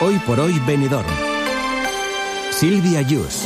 Hoy por hoy Benidorm. Silvia Yus.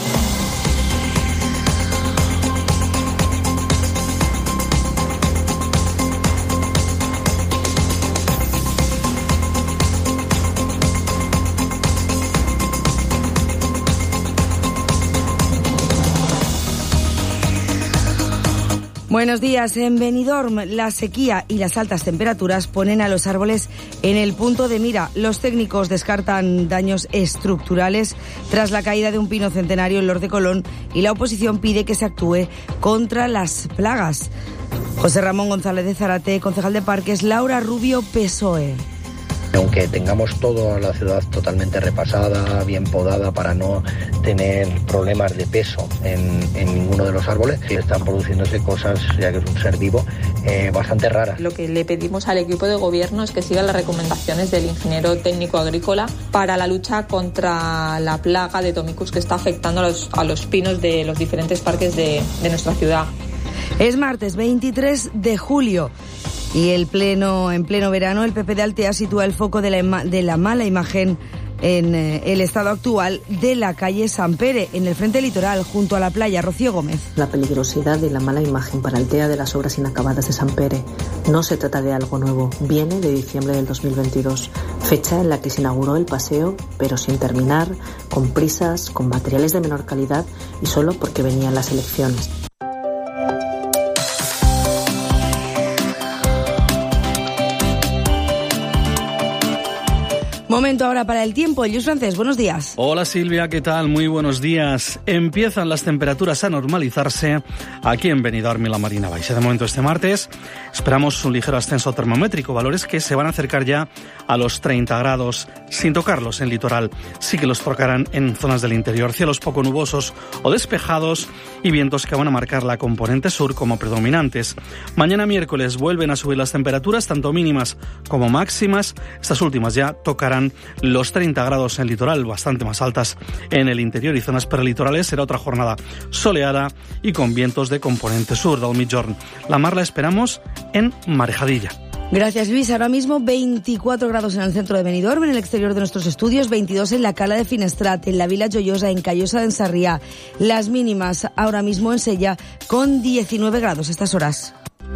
Buenos días. En Benidorm, la sequía y las altas temperaturas ponen a los árboles en el punto de mira. Los técnicos descartan daños estructurales tras la caída de un pino centenario en Lord de Colón y la oposición pide que se actúe contra las plagas. José Ramón González de Zárate, concejal de Parques. Laura Rubio, PSOE. Aunque tengamos toda la ciudad totalmente repasada, bien podada para no tener problemas de peso en ninguno de los árboles, están produciéndose cosas, ya que es un ser vivo, bastante raras. Lo que le pedimos al equipo de gobierno es que siga las recomendaciones del ingeniero técnico agrícola para la lucha contra la plaga de Tomicus que está afectando a los pinos de los diferentes parques de nuestra ciudad. Es martes 23 de julio. Y en pleno verano, el PP de Altea sitúa el foco de la mala imagen en el estado actual de la calle San Pere, en el frente litoral, junto a la playa. Rocío Gómez. La peligrosidad y la mala imagen para Altea de las obras inacabadas de San Pere no se trata de algo nuevo. Viene de diciembre del 2022, fecha en la que se inauguró el paseo, pero sin terminar, con prisas, con materiales de menor calidad y solo porque venían las elecciones. Momento ahora para el tiempo. Lluís Francés, buenos días. Hola Silvia, ¿qué tal? Muy buenos días. Empiezan las temperaturas a normalizarse aquí en Benidorm y la Marina Baixa. De momento este martes esperamos un ligero ascenso termométrico, valores que se van a acercar ya a los 30 grados, sin tocarlos en litoral. Sí que los tocarán en zonas del interior, cielos poco nubosos o despejados y vientos que van a marcar la componente sur como predominantes. Mañana miércoles vuelven a subir las temperaturas, tanto mínimas como máximas. Estas últimas ya tocarán los 30 grados en el litoral, bastante más altas en el interior y zonas prelitorales. Será otra jornada soleada y con vientos de componente sur del Migjorn. La mar la esperamos en Marejadilla. Gracias, Luis. Ahora mismo 24 grados en el centro de Benidorm, en el exterior de nuestros estudios, 22 en la Cala de Finestrat, en la Vila Joiosa, en Callosa de Sarriá. Las mínimas ahora mismo en Sella con 19 grados a estas horas.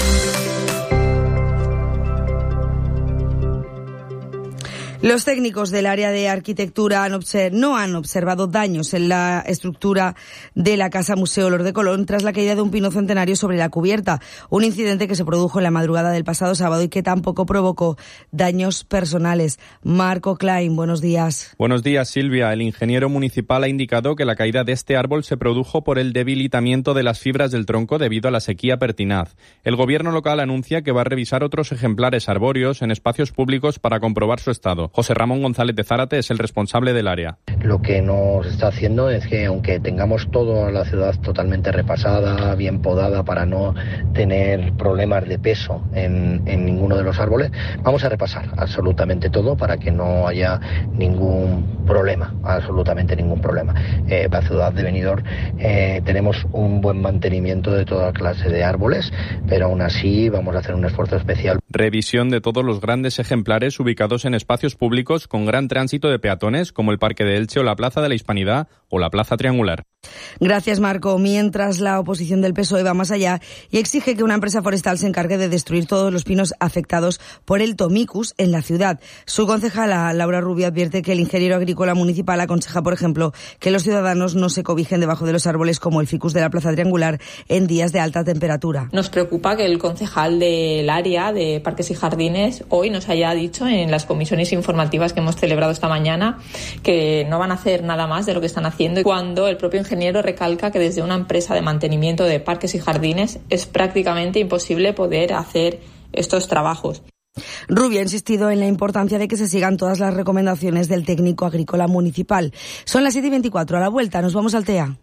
Los técnicos del área de arquitectura no han observado daños en la estructura de la Casa Museo Lord de Colón tras la caída de un pino centenario sobre la cubierta. Un incidente que se produjo en la madrugada del pasado sábado y que tampoco provocó daños personales. Marco Klein, buenos días. Buenos días, Silvia. El ingeniero municipal ha indicado que la caída de este árbol se produjo por el debilitamiento de las fibras del tronco debido a la sequía pertinaz. El gobierno local anuncia que va a revisar otros ejemplares arbóreos en espacios públicos para comprobar su estado. José Ramón González de Zárate es el responsable del área. Lo que nos está haciendo es que, aunque tengamos toda la ciudad totalmente repasada, bien podada para no tener problemas de peso en ninguno de los árboles, vamos a repasar absolutamente todo para que no haya ningún problema, absolutamente ningún problema. La ciudad de Benidorm tenemos un buen mantenimiento de toda clase de árboles, pero aún así vamos a hacer un esfuerzo especial. Revisión de todos los grandes ejemplares ubicados en espacios públicos con gran tránsito de peatones, como el Parque de Elche o la Plaza de la Hispanidad o la Plaza Triangular. Gracias, Marco. Mientras la oposición del PSOE va más allá y exige que una empresa forestal se encargue de destruir todos los pinos afectados por el Tomicus en la ciudad. Su concejala, Laura Rubio, advierte que el ingeniero agrícola municipal aconseja, por ejemplo, que los ciudadanos no se cobijen debajo de los árboles como el ficus de la Plaza Triangular en días de alta temperatura. Nos preocupa que el concejal del área de Parques y Jardines hoy nos haya dicho en las comisiones informativas que hemos celebrado esta mañana que no van a hacer nada más de lo que están haciendo, cuando el propio ingeniero recalca que desde una empresa de mantenimiento de parques y jardines es prácticamente imposible poder hacer estos trabajos. Rubio ha insistido en la importancia de que se sigan todas las recomendaciones del técnico agrícola municipal. Son las 7:24. A la vuelta nos vamos al TEA.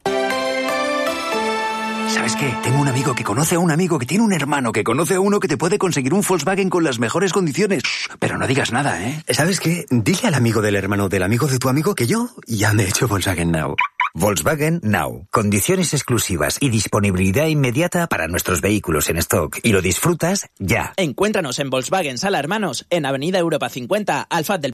¿Sabes qué? Tengo un amigo que conoce a un amigo que tiene un hermano que conoce a uno que te puede conseguir un Volkswagen con las mejores condiciones. Pero no digas nada, ¿eh? ¿Sabes qué? Dile al amigo del hermano del amigo de tu amigo que yo ya me he hecho Volkswagen Now. Volkswagen Now. Condiciones exclusivas y disponibilidad inmediata para nuestros vehículos en stock. Y lo disfrutas ya. Encuéntranos en Volkswagen Sala Hermanos, en Avenida Europa 50, Alfaz del